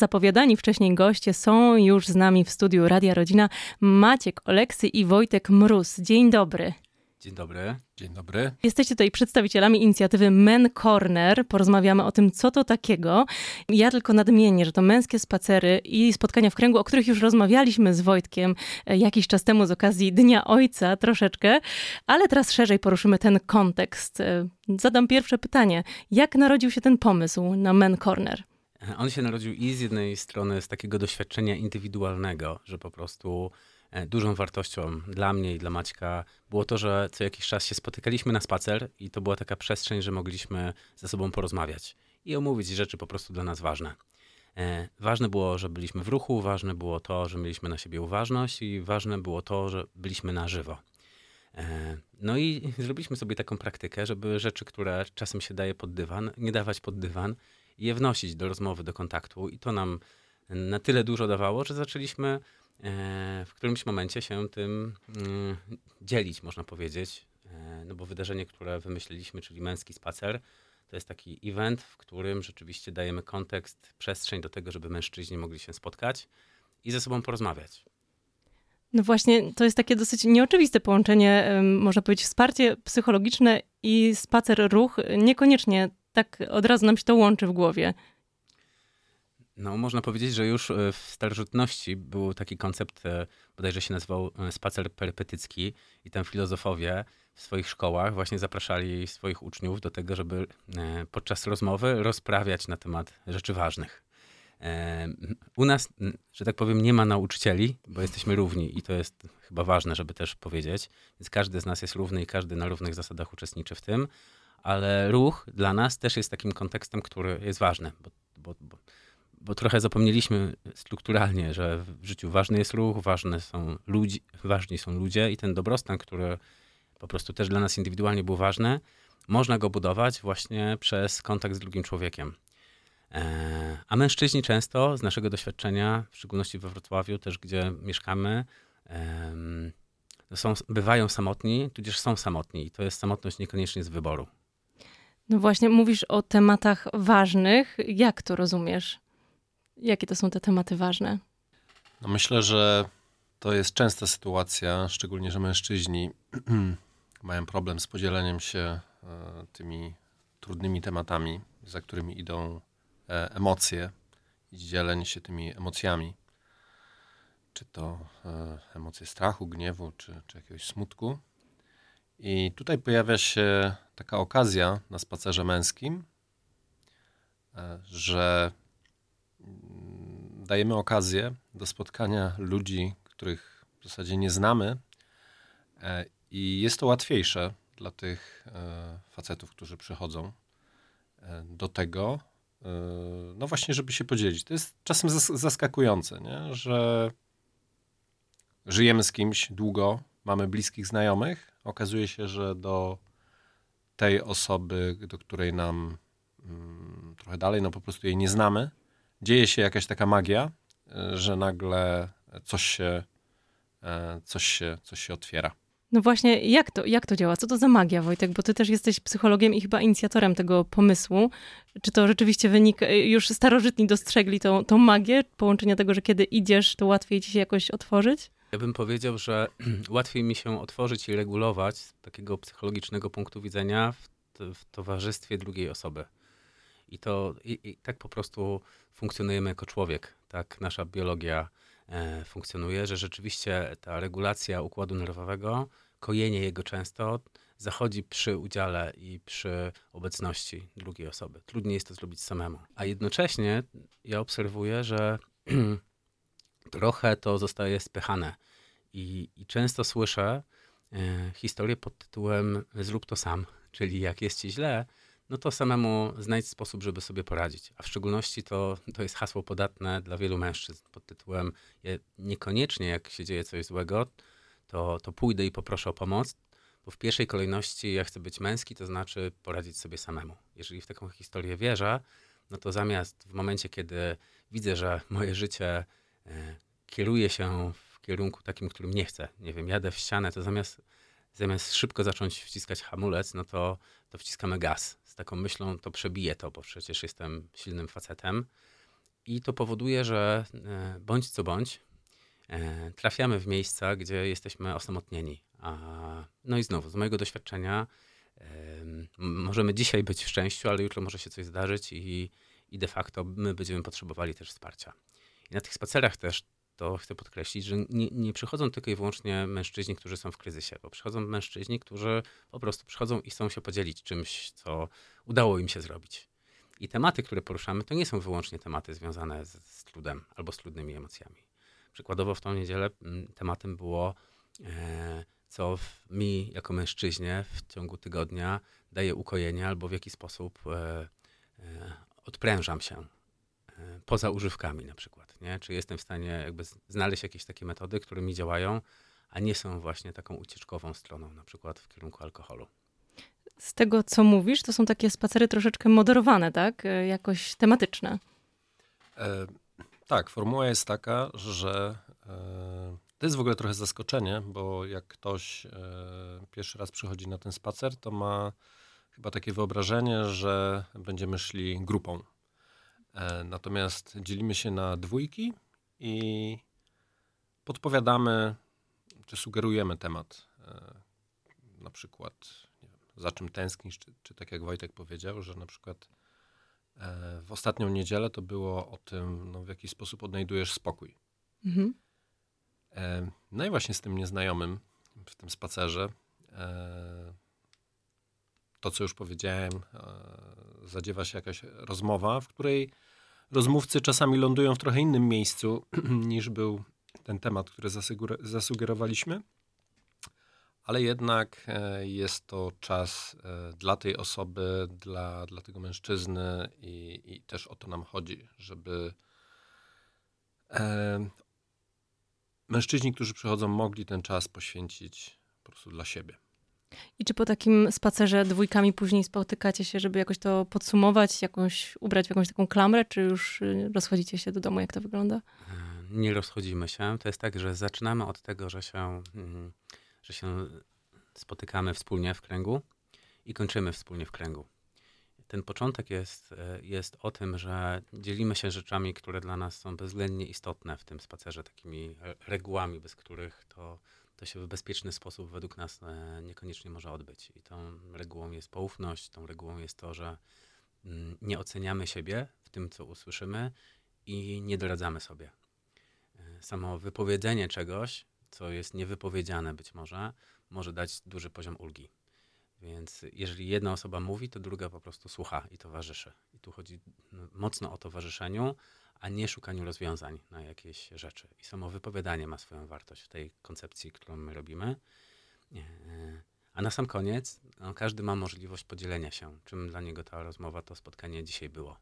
Zapowiadani wcześniej goście są już z nami w studiu Radia Rodzina Maciek Oleksy i Wojtek Mróz. Dzień dobry. Dzień dobry. Dzień dobry. Jesteście tutaj przedstawicielami inicjatywy Men Corner. Porozmawiamy o tym, co to takiego. Ja tylko nadmienię, że to męskie spacery i spotkania w kręgu, o których już rozmawialiśmy z Wojtkiem jakiś czas temu z okazji Dnia Ojca troszeczkę, ale teraz szerzej poruszymy ten kontekst. Zadam pierwsze pytanie. Jak narodził się ten pomysł na Men Corner? On się narodził i z jednej strony z takiego doświadczenia indywidualnego, że po prostu dużą wartością dla mnie i dla Maćka było to, że co jakiś czas się spotykaliśmy na spacer i to była taka przestrzeń, że mogliśmy ze sobą porozmawiać i omówić rzeczy po prostu dla nas ważne. Ważne było, że byliśmy w ruchu, ważne było to, że mieliśmy na siebie uważność i ważne było to, że byliśmy na żywo. No i zrobiliśmy sobie taką praktykę, żeby rzeczy, które czasem się daje pod dywan, nie dawać pod dywan i je wnosić do rozmowy, do kontaktu. I to nam na tyle dużo dawało, że zaczęliśmy w którymś momencie się tym dzielić, można powiedzieć. No bo wydarzenie, które wymyśliliśmy, czyli męski spacer, to jest taki event, w którym rzeczywiście dajemy kontekst, przestrzeń do tego, żeby mężczyźni mogli się spotkać i ze sobą porozmawiać. No właśnie, to jest takie dosyć nieoczywiste połączenie, można powiedzieć, wsparcie psychologiczne i spacer, ruch. Niekoniecznie tak od razu nam się to łączy w głowie. No, można powiedzieć, że już w starożytności był taki koncept, bodajże się nazywał spacer perypetycki i tam filozofowie w swoich szkołach właśnie zapraszali swoich uczniów do tego, żeby podczas rozmowy rozprawiać na temat rzeczy ważnych. U nas, że tak powiem, nie ma nauczycieli, bo jesteśmy równi i to jest chyba ważne, żeby też powiedzieć. Więc każdy z nas jest równy i każdy na równych zasadach uczestniczy w tym, ale ruch dla nas też jest takim kontekstem, który jest ważny, bo trochę zapomnieliśmy strukturalnie, że w życiu ważny jest ruch, ważni są ludzie i ten dobrostan, który po prostu też dla nas indywidualnie był ważny, można go budować właśnie przez kontakt z drugim człowiekiem. A mężczyźni często z naszego doświadczenia, w szczególności we Wrocławiu, też gdzie mieszkamy, bywają samotni, tudzież są samotni i to jest samotność niekoniecznie z wyboru. No właśnie, mówisz o tematach ważnych. Jak to rozumiesz? Jakie to są te tematy ważne? No myślę, że to jest częsta sytuacja, szczególnie, że mężczyźni mają problem z podzieleniem się tymi trudnymi tematami, za którymi idą emocje i dzielenie się tymi emocjami. Czy to emocje strachu, gniewu, czy jakiegoś smutku. I tutaj pojawia się taka okazja na spacerze męskim, że dajemy okazję do spotkania ludzi, których w zasadzie nie znamy i jest to łatwiejsze dla tych facetów, którzy przychodzą do tego, no właśnie, żeby się podzielić. To jest czasem zaskakujące, nie? Że żyjemy z kimś długo, mamy bliskich znajomych, okazuje się, że do tej osoby, do której nam trochę dalej, no po prostu jej nie znamy, dzieje się jakaś taka magia, że nagle coś się otwiera. No właśnie, jak to działa? Co to za magia, Wojtek? Bo ty też jesteś psychologiem i chyba inicjatorem tego pomysłu. Czy to rzeczywiście wynika, już starożytni dostrzegli tą magię, połączenia tego, że kiedy idziesz, to łatwiej ci się jakoś otworzyć? Ja bym powiedział, że łatwiej mi się otworzyć i regulować z takiego psychologicznego punktu widzenia w towarzystwie drugiej osoby. I tak po prostu funkcjonujemy jako człowiek. Tak nasza biologia funkcjonuje, że rzeczywiście ta regulacja układu nerwowego, kojenie jego często zachodzi przy udziale i przy obecności drugiej osoby. Trudniej jest to zrobić samemu. A jednocześnie ja obserwuję, że trochę to zostaje spychane. I często słyszę historię pod tytułem zrób to sam, czyli jak jest ci źle, no to samemu znajdź sposób, żeby sobie poradzić. A w szczególności to jest hasło podatne dla wielu mężczyzn pod tytułem niekoniecznie jak się dzieje coś złego, to pójdę i poproszę o pomoc, bo w pierwszej kolejności ja chcę być męski, to znaczy poradzić sobie samemu. Jeżeli w taką historię wierzę, no to zamiast w momencie, kiedy widzę, że moje życie kieruje się w kierunku takim, którym nie chcę, nie wiem, jadę w ścianę, to zamiast szybko zacząć wciskać hamulec, no to wciskamy gaz. Z taką myślą to przebiję to, bo przecież jestem silnym facetem. I to powoduje, że bądź co bądź trafiamy w miejsca, gdzie jesteśmy osamotnieni. No i znowu, z mojego doświadczenia możemy dzisiaj być w szczęściu, ale jutro może się coś zdarzyć i de facto my będziemy potrzebowali też wsparcia. I na tych spacerach też to chcę podkreślić, że nie przychodzą tylko i wyłącznie mężczyźni, którzy są w kryzysie, bo przychodzą mężczyźni, którzy po prostu przychodzą i chcą się podzielić czymś, co udało im się zrobić. I tematy, które poruszamy, to nie są wyłącznie tematy związane z trudem albo z trudnymi emocjami. Przykładowo w tą niedzielę tematem było, co mi jako mężczyźnie w ciągu tygodnia daje ukojenie albo w jaki sposób odprężam się poza używkami na przykład. Nie? Czy jestem w stanie jakby znaleźć jakieś takie metody, które mi działają, a nie są właśnie taką ucieczkową stroną, na przykład w kierunku alkoholu. Z tego, co mówisz, to są takie spacery troszeczkę moderowane, tak? Jakoś tematyczne. Tak, formuła jest taka, że to jest w ogóle trochę zaskoczenie, bo jak ktoś pierwszy raz przychodzi na ten spacer, to ma chyba takie wyobrażenie, że będziemy szli grupą. Natomiast dzielimy się na dwójki i podpowiadamy, czy sugerujemy temat. Na przykład, nie wiem, za czym tęsknisz, czy tak jak Wojtek powiedział, że na przykład w ostatnią niedzielę to było o tym, no, w jaki sposób odnajdujesz spokój. Mhm. No i właśnie z tym nieznajomym w tym spacerze to, co już powiedziałem, zadziewa się jakaś rozmowa, w której rozmówcy czasami lądują w trochę innym miejscu niż był ten temat, który zasugerowaliśmy, ale jednak jest to czas dla tej osoby, dla tego mężczyzny i też o to nam chodzi, żeby mężczyźni, którzy przychodzą, mogli ten czas poświęcić po prostu dla siebie. I czy po takim spacerze dwójkami później spotykacie się, żeby jakoś to podsumować, ubrać w jakąś taką klamrę, czy już rozchodzicie się do domu? Jak to wygląda? Nie rozchodzimy się. To jest tak, że zaczynamy od tego, że się spotykamy wspólnie w kręgu i kończymy wspólnie w kręgu. Ten początek jest o tym, że dzielimy się rzeczami, które dla nas są bezwzględnie istotne w tym spacerze, takimi regułami, bez których to się w bezpieczny sposób według nas niekoniecznie może odbyć. I tą regułą jest poufność, tą regułą jest to, że nie oceniamy siebie w tym, co usłyszymy i nie doradzamy sobie. Samo wypowiedzenie czegoś, co jest niewypowiedziane być może dać duży poziom ulgi. Więc jeżeli jedna osoba mówi, to druga po prostu słucha i towarzyszy. I tu chodzi mocno o towarzyszeniu, a nie szukaniu rozwiązań na jakieś rzeczy. I samo wypowiadanie ma swoją wartość w tej koncepcji, którą my robimy. A na sam koniec każdy ma możliwość podzielenia się, czym dla niego ta rozmowa, to spotkanie dzisiaj było.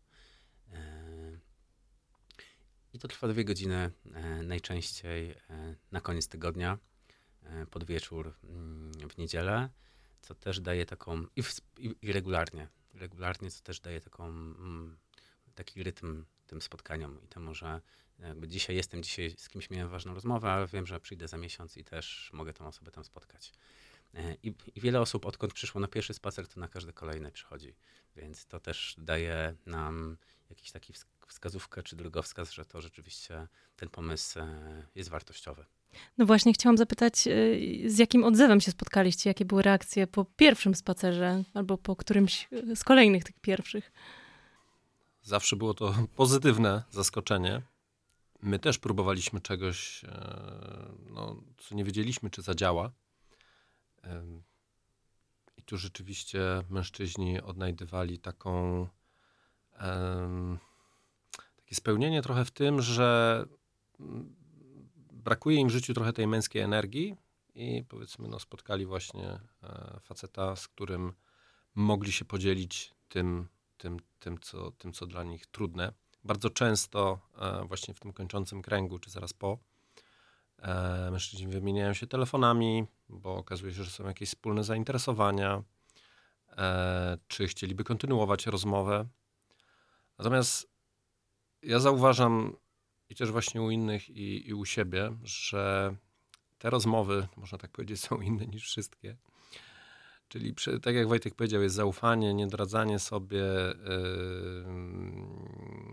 I to trwa 2 godziny, najczęściej na koniec tygodnia, pod wieczór w niedzielę, co też daje taką, i regularnie, co też daje taki rytm tym spotkaniom i temu, że jakby dzisiaj z kimś miałem ważną rozmowę, ale wiem, że przyjdę za miesiąc i też mogę tą osobę tam spotkać. I wiele osób, odkąd przyszło na pierwszy spacer, to na każdy kolejny przychodzi, więc to też daje nam jakiś taki wskazówkę czy drogowskaz, że to rzeczywiście ten pomysł jest wartościowy. No właśnie, chciałam zapytać, z jakim odzewem się spotkaliście? Jakie były reakcje po pierwszym spacerze albo po którymś z kolejnych tych pierwszych? Zawsze było to pozytywne zaskoczenie. My też próbowaliśmy czegoś, co nie wiedzieliśmy, czy zadziała. I tu rzeczywiście mężczyźni odnajdywali takie spełnienie trochę w tym, że brakuje im w życiu trochę tej męskiej energii i powiedzmy, spotkali właśnie faceta, z którym mogli się podzielić tym, co dla nich trudne. Bardzo często właśnie w tym kończącym kręgu, czy zaraz po, mężczyźni wymieniają się telefonami, bo okazuje się, że są jakieś wspólne zainteresowania, czy chcieliby kontynuować rozmowę. Natomiast ja zauważam i też właśnie u innych i u siebie, że te rozmowy, można tak powiedzieć, są inne niż wszystkie. Czyli tak jak Wojtek powiedział, jest zaufanie, niedradzanie sobie,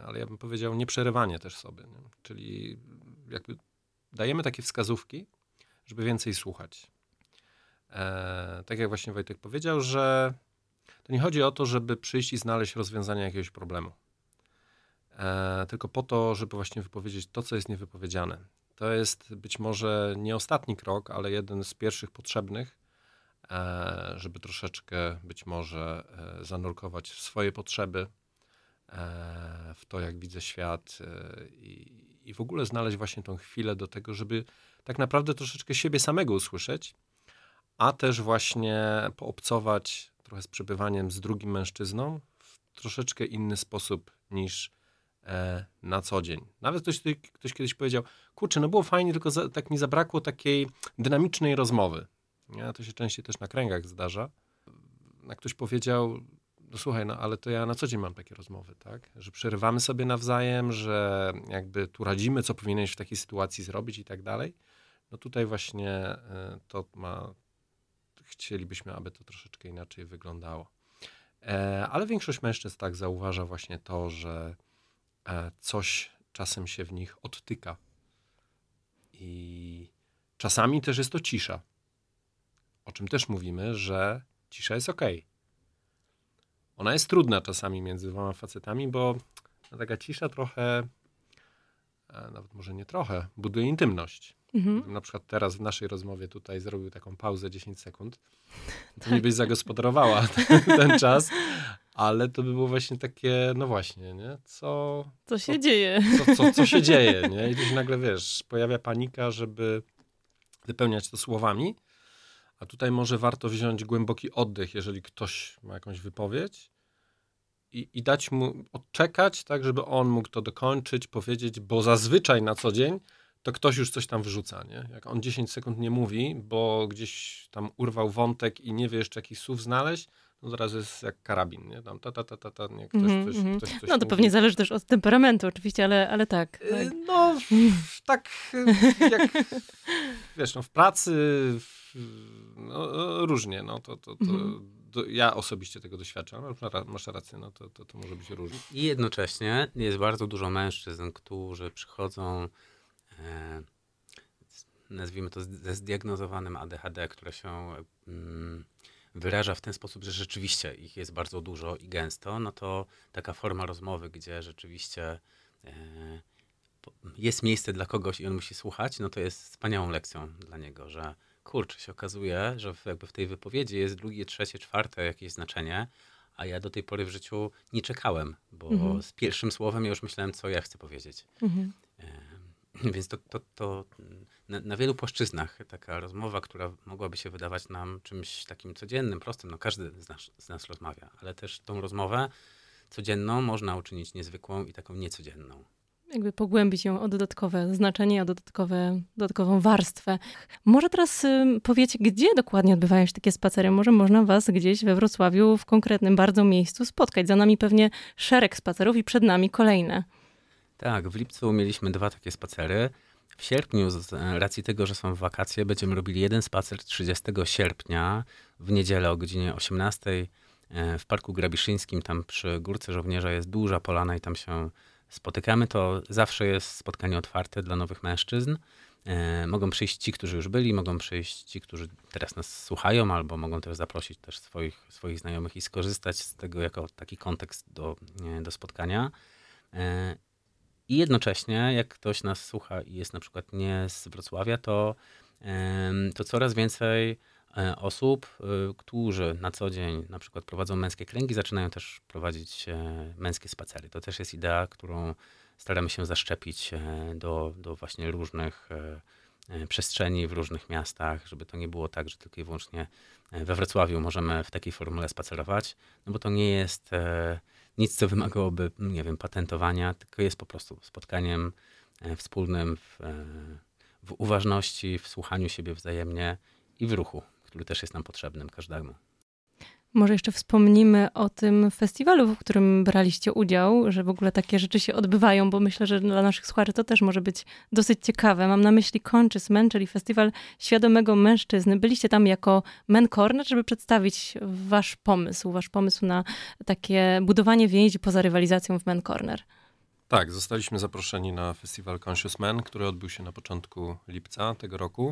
ale ja bym powiedział nieprzerywanie też sobie. Nie? Czyli jakby dajemy takie wskazówki, żeby więcej słuchać. Tak jak właśnie Wojtek powiedział, że to nie chodzi o to, żeby przyjść i znaleźć rozwiązanie jakiegoś problemu. Tylko po to, żeby właśnie wypowiedzieć to, co jest niewypowiedziane. To jest być może nie ostatni krok, ale jeden z pierwszych potrzebnych, żeby troszeczkę być może zanurkować w swoje potrzeby, w to, jak widzę świat i w ogóle znaleźć właśnie tą chwilę do tego, żeby tak naprawdę troszeczkę siebie samego usłyszeć, a też właśnie poobcować trochę z przebywaniem z drugim mężczyzną w troszeczkę inny sposób niż na co dzień. Nawet ktoś kiedyś powiedział, kurczę, no było fajnie, tylko tak mi zabrakło takiej dynamicznej rozmowy. Nie? To się częściej też na kręgach zdarza. Ktoś powiedział, no słuchaj, no ale to ja na co dzień mam takie rozmowy, tak? Że przerywamy sobie nawzajem, że jakby tu radzimy, co powinieneś w takiej sytuacji zrobić i tak dalej. No tutaj właśnie chcielibyśmy, aby to troszeczkę inaczej wyglądało. Ale większość mężczyzn tak zauważa właśnie to, że coś czasem się w nich odtyka. I czasami też jest to cisza. O czym też mówimy, że cisza jest okej. Ona jest trudna czasami między dwoma facetami, bo taka cisza trochę, nawet może nie trochę, buduje intymność. Gdybym na przykład teraz w naszej rozmowie tutaj zrobił taką pauzę 10 sekund, to mi byś zagospodarowała ten czas, ale to by było właśnie takie, no właśnie, nie? Co się dzieje? Co się dzieje, nie? I tu się nagle, pojawia panika, żeby wypełniać to słowami, a tutaj może warto wziąć głęboki oddech, jeżeli ktoś ma jakąś wypowiedź i dać mu odczekać, tak, żeby on mógł to dokończyć, powiedzieć, bo zazwyczaj na co dzień to ktoś już coś tam wrzuca, nie? Jak on 10 sekund nie mówi, bo gdzieś tam urwał wątek i nie wie jeszcze jakich słów znaleźć, no zaraz jest jak karabin, nie? Tam nie? Ktoś coś no to mówi. pewnie zależy też od temperamentu oczywiście, ale tak. No, tak jak w pracy różnie, no to ja osobiście tego doświadczam, masz rację, no to może być różnie. I jednocześnie jest bardzo dużo mężczyzn, którzy przychodzą nazwijmy to ze zdiagnozowanym ADHD, które się wyraża w ten sposób, że rzeczywiście ich jest bardzo dużo i gęsto, no to taka forma rozmowy, gdzie rzeczywiście jest miejsce dla kogoś i on musi słuchać, no to jest wspaniałą lekcją dla niego, że kurczę, się okazuje, że jakby w tej wypowiedzi jest drugie, trzecie, czwarte jakieś znaczenie, a ja do tej pory w życiu nie czekałem, bo z pierwszym słowem ja już myślałem, co ja chcę powiedzieć. Więc to na wielu płaszczyznach taka rozmowa, która mogłaby się wydawać nam czymś takim codziennym, prostym, no każdy z nas rozmawia, ale też tą rozmowę codzienną można uczynić niezwykłą i taką niecodzienną. Jakby pogłębić ją o dodatkowe znaczenie, o dodatkową warstwę. Może teraz powiecie, gdzie dokładnie odbywają się takie spacery? Może można was gdzieś we Wrocławiu w konkretnym bardzo miejscu spotkać. Za nami pewnie szereg spacerów i przed nami kolejne. Tak, w lipcu mieliśmy 2 takie spacery. W sierpniu, z racji tego, że są wakacje, będziemy robili jeden spacer 30 sierpnia w niedzielę o godzinie 18 w Parku Grabiszyńskim. Tam przy Górce Żołnierza jest duża polana i tam się spotykamy. To zawsze jest spotkanie otwarte dla nowych mężczyzn. Mogą przyjść ci, którzy już byli, mogą przyjść ci, którzy teraz nas słuchają, albo mogą też zaprosić też swoich znajomych i skorzystać z tego jako taki kontekst do spotkania. I jednocześnie, jak ktoś nas słucha i jest na przykład nie z Wrocławia, to coraz więcej osób, którzy na co dzień na przykład prowadzą męskie kręgi, zaczynają też prowadzić męskie spacery. To też jest idea, którą staramy się zaszczepić do właśnie różnych przestrzeni w różnych miastach, żeby to nie było tak, że tylko i wyłącznie we Wrocławiu możemy w takiej formule spacerować, no bo to nie jest nic, co wymagałoby, nie wiem, patentowania, tylko jest po prostu spotkaniem wspólnym w uważności, w słuchaniu siebie wzajemnie i w ruchu, który też jest nam potrzebnym każdemu. Może jeszcze wspomnimy o tym festiwalu, w którym braliście udział, że w ogóle takie rzeczy się odbywają, bo myślę, że dla naszych słuchaczy to też może być dosyć ciekawe. Mam na myśli Conscious Men, czyli Festiwal Świadomego Mężczyzny. Byliście tam jako Men Corner, żeby przedstawić wasz pomysł na takie budowanie więzi poza rywalizacją w Men Corner. Tak, zostaliśmy zaproszeni na festiwal Conscious Men, który odbył się na początku lipca tego roku.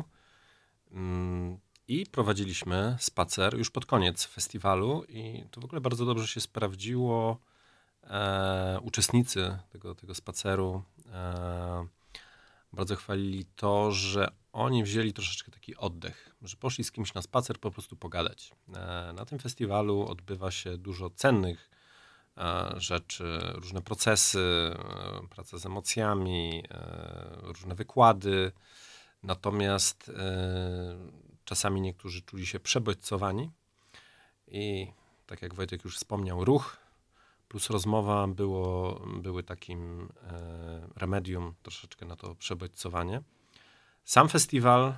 I prowadziliśmy spacer już pod koniec festiwalu i to w ogóle bardzo dobrze się sprawdziło. Uczestnicy tego spaceru bardzo chwalili to, że oni wzięli troszeczkę taki oddech, że poszli z kimś na spacer po prostu pogadać. Na tym festiwalu odbywa się dużo cennych rzeczy, różne procesy, praca z emocjami, różne wykłady. Natomiast czasami niektórzy czuli się przebodźcowani i tak jak Wojtek już wspomniał, ruch plus rozmowa były takim remedium troszeczkę na to przebodźcowanie. Sam festiwal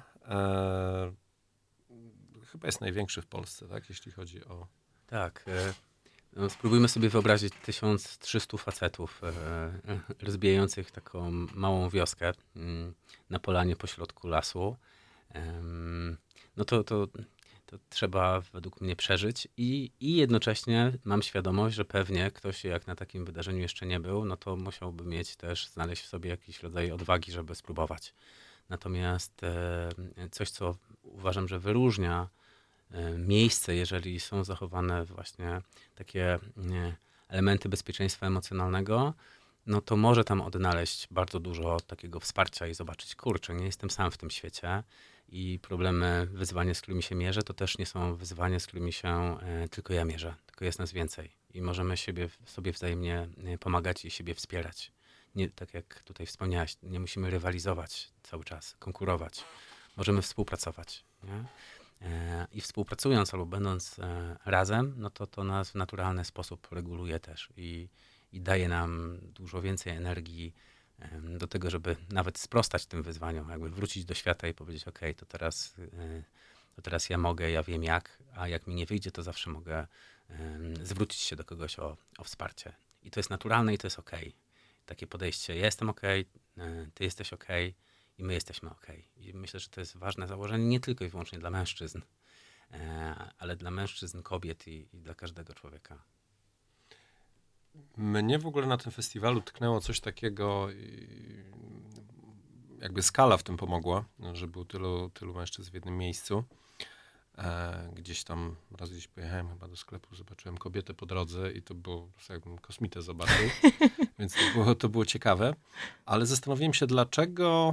chyba jest największy w Polsce, tak? Jeśli chodzi o... Tak. No, spróbujmy sobie wyobrazić 1300 facetów rozbijających taką małą wioskę na polanie pośrodku lasu. No to trzeba według mnie przeżyć i jednocześnie mam świadomość, że pewnie ktoś jak na takim wydarzeniu jeszcze nie był, no to musiałby mieć też, znaleźć w sobie jakiś rodzaj odwagi, żeby spróbować. Natomiast coś, co uważam, że wyróżnia miejsce, jeżeli są zachowane właśnie takie elementy bezpieczeństwa emocjonalnego, no to może tam odnaleźć bardzo dużo takiego wsparcia i zobaczyć, kurczę, nie jestem sam w tym świecie i problemy, wyzwania, z którymi się mierzę, to też nie są wyzwania, z którymi się tylko ja mierzę, tylko jest nas więcej i możemy sobie wzajemnie pomagać i siebie wspierać. Nie, tak jak tutaj wspomniałaś, nie musimy rywalizować cały czas, konkurować. Możemy współpracować, nie? I współpracując albo będąc razem, no to nas w naturalny sposób reguluje też i daje nam dużo więcej energii do tego, żeby nawet sprostać tym wyzwaniom, jakby wrócić do świata i powiedzieć, okej, to teraz ja mogę, ja wiem jak, a jak mi nie wyjdzie, to zawsze mogę zwrócić się do kogoś o wsparcie. I to jest naturalne i to jest okej. Takie podejście, ja jestem okej, ty jesteś okej i my jesteśmy okej. I myślę, że to jest ważne założenie nie tylko i wyłącznie dla mężczyzn, ale dla mężczyzn, kobiet i dla każdego człowieka. Mnie w ogóle na tym festiwalu tknęło coś takiego, jakby skala w tym pomogła, że było tylu mężczyzn w jednym miejscu. Gdzieś tam, raz gdzieś pojechałem chyba do sklepu, zobaczyłem kobietę po drodze i to było, jakbym kosmitę zobaczył, więc to było ciekawe. Ale zastanowiłem się, dlaczego,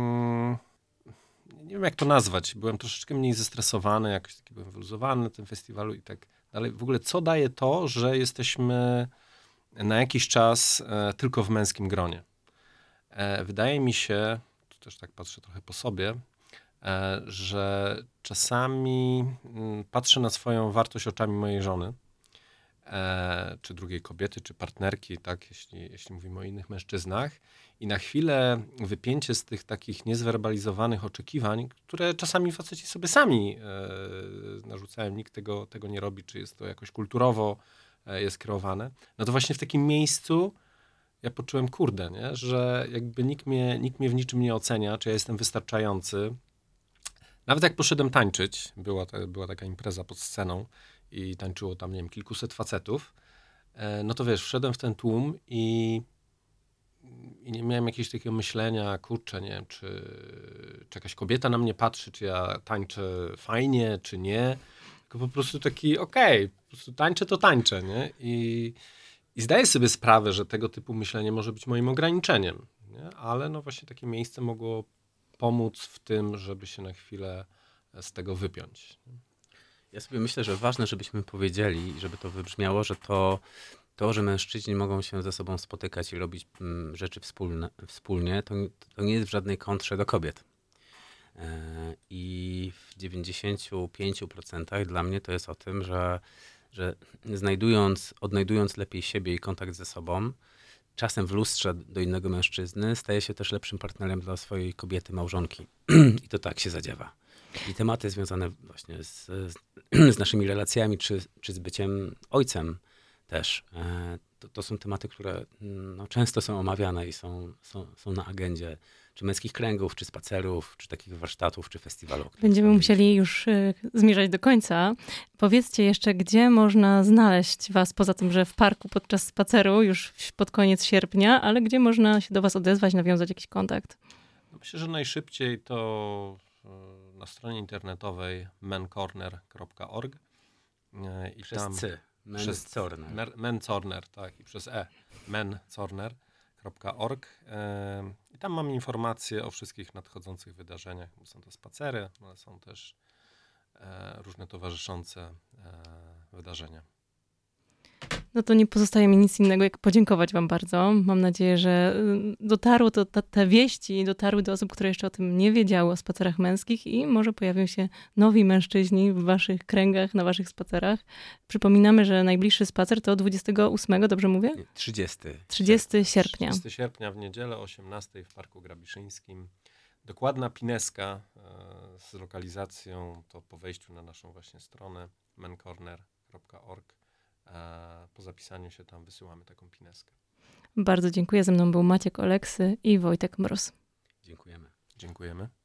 nie wiem jak to nazwać, byłem troszeczkę mniej zestresowany, jakoś taki byłem wyluzowany na tym festiwalu i tak dalej. W ogóle co daje to, że jesteśmy na jakiś czas tylko w męskim gronie? Wydaje mi się, tu też tak patrzę trochę po sobie, że czasami patrzę na swoją wartość oczami mojej żony, czy drugiej kobiety, czy partnerki, tak, jeśli mówimy o innych mężczyznach i na chwilę wypięcie z tych takich niezwerbalizowanych oczekiwań, które czasami faceci sobie sami narzucają, nikt tego nie robi, czy jest to jakoś kulturowo jest kreowane, no to właśnie w takim miejscu ja poczułem, kurde, nie? Że jakby nikt mnie w niczym nie ocenia, czy ja jestem wystarczający. Nawet jak poszedłem tańczyć, była taka impreza pod sceną i tańczyło tam, nie wiem, kilkuset facetów, no to wiesz, wszedłem w ten tłum i nie miałem jakiegoś takiego myślenia, kurczę, nie wiem, czy jakaś kobieta na mnie patrzy, czy ja tańczę fajnie, czy nie. Tylko po prostu taki, okej, po prostu tańczę, to tańczę, nie? I zdaję sobie sprawę, że tego typu myślenie może być moim ograniczeniem, nie? Ale no właśnie takie miejsce mogło pomóc w tym, żeby się na chwilę z tego wypiąć. Ja sobie myślę, że ważne, żebyśmy powiedzieli, żeby to wybrzmiało, że że mężczyźni mogą się ze sobą spotykać i robić rzeczy wspólnie, to nie jest w żadnej kontrze do kobiet. I w 95% dla mnie to jest o tym, że odnajdując lepiej siebie i kontakt ze sobą, czasem w lustrze do innego mężczyzny staje się też lepszym partnerem dla swojej kobiety, małżonki. I to tak się zadziewa. I tematy związane właśnie z naszymi relacjami, czy z byciem ojcem też. to są tematy, które często są omawiane i są na agendzie czy męskich kręgów, czy spacerów, czy takich warsztatów, czy festiwalu. Będziemy musieli już zmierzać do końca. Powiedzcie jeszcze, gdzie można znaleźć was, poza tym, że w parku podczas spaceru już pod koniec sierpnia, ale gdzie można się do was odezwać, nawiązać jakiś kontakt? Myślę, że najszybciej to na stronie internetowej mencorner.org. I Przez tam C. Mencorner, tak, i przez mencorner.org. I tam mam informacje o wszystkich nadchodzących wydarzeniach. Są to spacery, ale są też różne towarzyszące wydarzenia. No to nie pozostaje mi nic innego, jak podziękować wam bardzo. Mam nadzieję, że dotarło te wieści dotarły do osób, które jeszcze o tym nie wiedziały, o spacerach męskich i może pojawią się nowi mężczyźni w waszych kręgach, na waszych spacerach. Przypominamy, że najbliższy spacer to 28, dobrze mówię? 30 sierpnia. 30 sierpnia w niedzielę o 18 w Parku Grabiszyńskim. Dokładna pineska z lokalizacją to po wejściu na naszą właśnie stronę mencorner.org. Po zapisaniu się tam wysyłamy taką pineskę. Bardzo dziękuję. Ze mną był Maciek Oleksy i Wojtek Mróz. Dziękujemy. Dziękujemy.